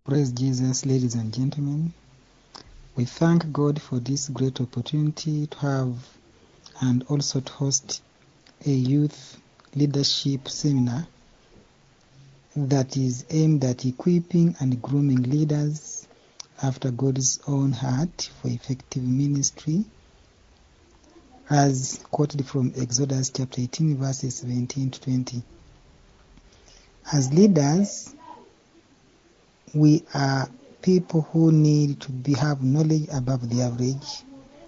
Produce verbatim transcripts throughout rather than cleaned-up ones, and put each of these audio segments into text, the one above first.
Praise Jesus, ladies and gentlemen. We thank God for this great opportunity to have and also to host a youth leadership seminar that is aimed at equipping and grooming leaders after God's own heart for effective ministry, as quoted from Exodus chapter eighteen, verses seventeen to twenty. As leaders, we are people who need to be, have knowledge above the average,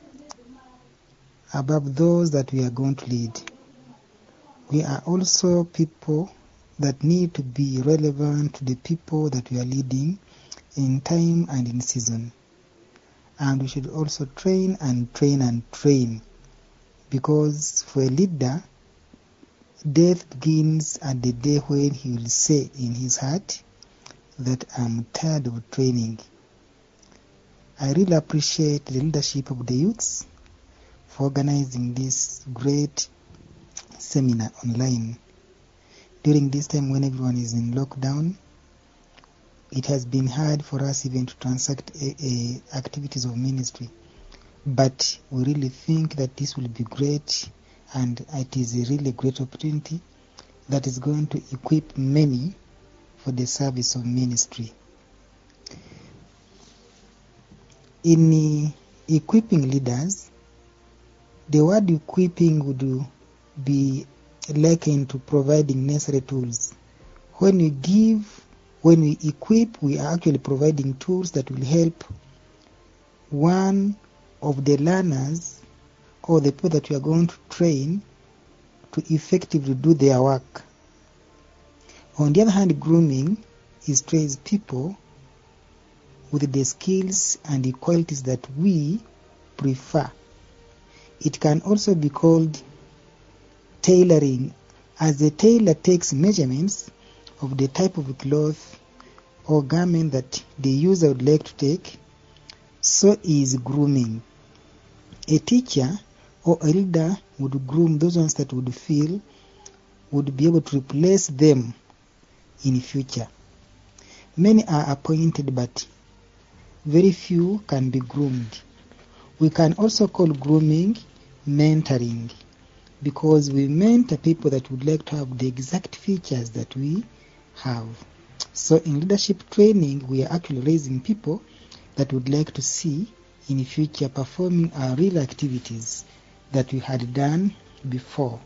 above those that we are going to lead. We are also people that need to be relevant to the people that we are leading in time and in season. And we should also train and train and train, because for a leader, death begins at the day when he will say in his heart that I'm tired of training. I really appreciate the leadership of the youths for organizing this great seminar online. During this time when everyone is in lockdown, it has been hard for us even to transact a, a activities of ministry. But we really think that this will be great, and it is a really great opportunity that is going to equip many for the service of ministry. In equipping leaders, the word equipping would be likened to providing necessary tools. When we give, when we equip, we are actually providing tools that will help one of the learners or the people that we are going to train to effectively do their work. On the other hand, grooming is to raise people with the skills and the qualities that we prefer. It can also be called tailoring, as the tailor takes measurements of the type of cloth or garment that the user would like to take. So is grooming. A teacher or a leader would groom those ones that would feel would be able to replace them in future. Many are appointed, but very few can be groomed. We can also call grooming mentoring, because we mentor people that would like to have the exact features that we have. So in leadership training, we are actually raising people that would like to see in the future performing our real activities that we had done before.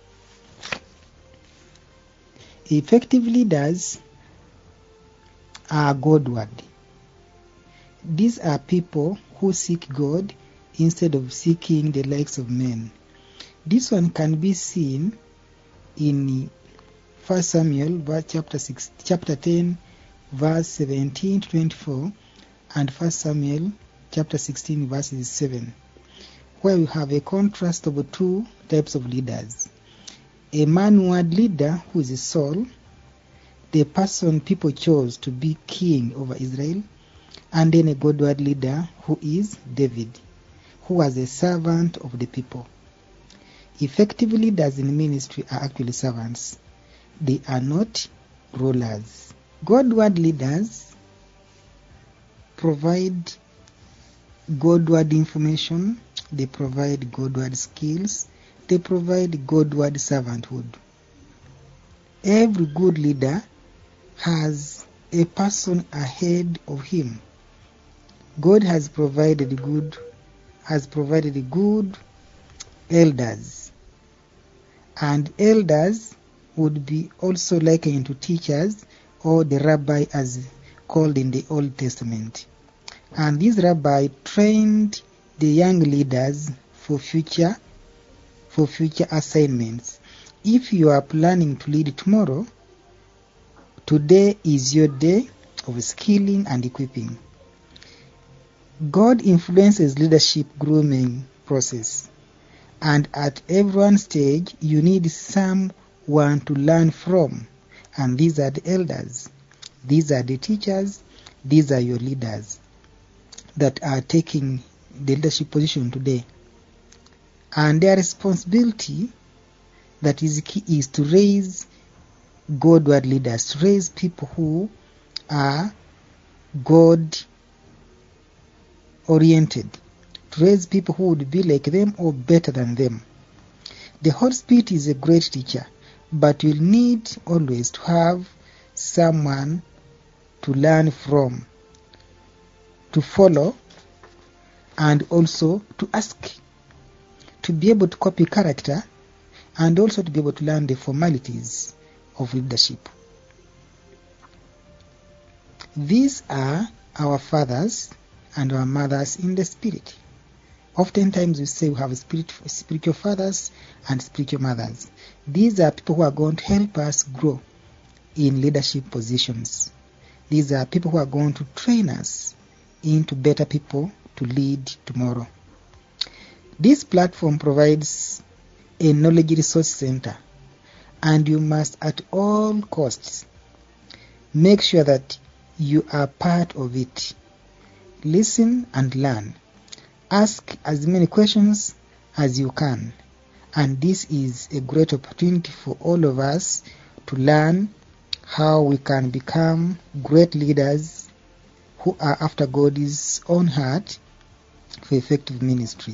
Effective leaders are Godward. These are people who seek God instead of seeking the likes of men. This one can be seen in First Samuel chapter six, chapter ten, verse seventeen to twenty-four, and First Samuel chapter sixteen, verses seven, where we have a contrast of two types of leaders. A manward leader, who is Saul, the person people chose to be king over Israel, and then a Godward leader, who is David, who was a servant of the people. Effective leaders in ministry are actually servants. They are not rulers. Godward leaders provide Godward information, they provide Godward skills, they provide Godward servanthood. Every good leader has a person ahead of him. God has provided good, has provided good elders, and elders would be also likened to teachers, or the rabbi as called in the Old Testament. And these rabbi trained the young leaders for future for future assignments. If you are planning to lead tomorrow, today is your day of skilling and equipping. God influences leadership grooming process, and at every stage you need someone to learn from, and these are the elders, these are the teachers, these are your leaders that are taking the leadership position today. And their responsibility that is key is to raise Godward leaders, to raise people who are God oriented, to raise people who would be like them or better than them. The Holy Spirit is a great teacher, but you'll need always to have someone to learn from, to follow, and also to ask, to be able to copy character, and also to be able to learn the formalities of leadership. These are our fathers and our mothers in the spirit. Oftentimes we say we have spirit, spiritual fathers and spiritual mothers. These are people who are going to help us grow in leadership positions. These are people who are going to train us into better people to lead tomorrow. This platform provides a knowledge resource center, and you must at all costs make sure that you are part of it. Listen and learn. Ask as many questions as you can. And this is a great opportunity for all of us to learn how we can become great leaders who are after God's own heart for effective ministry.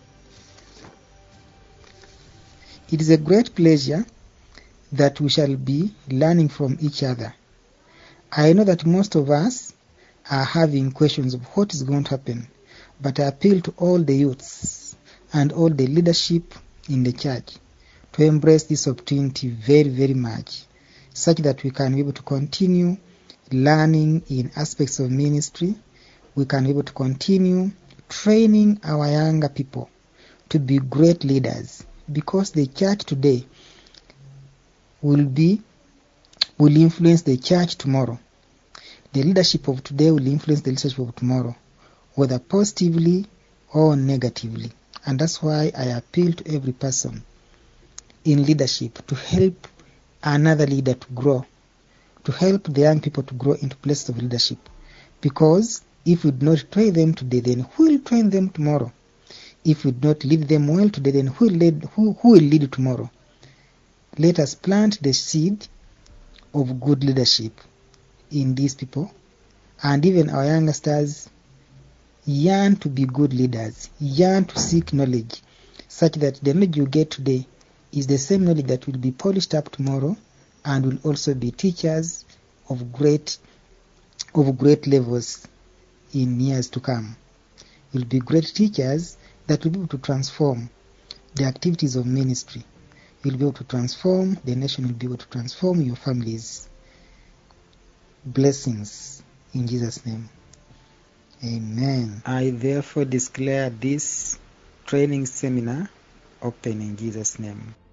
It is a great pleasure that we shall be learning from each other. I know that most of us are having questions of what is going to happen, but I appeal to all the youths and all the leadership in the church to embrace this opportunity very, very much, such that we can be able to continue learning in aspects of ministry. We can be able to continue training our younger people to be great leaders, because the church today will be will influence the church tomorrow. The leadership of today will influence the leadership of tomorrow, whether positively or negatively. And that's why I appeal to every person in leadership to help another leader to grow, to help the young people to grow into places of leadership. Because if we do not train them today, then who will train them tomorrow? If we do not lead them well today, then who will lead, who, who will lead tomorrow? Let us plant the seed of good leadership in these people, and even our youngsters yearn to be good leaders, yearn to seek knowledge, such that the knowledge you get today is the same knowledge that will be polished up tomorrow, and will also be teachers of great of great levels in years to come. Will be great teachers that will be able to transform the activities of ministry. You'll be able to transform the nation, will be able to transform your families. Blessings in Jesus' name. Amen. I therefore declare this training seminar open in Jesus' name.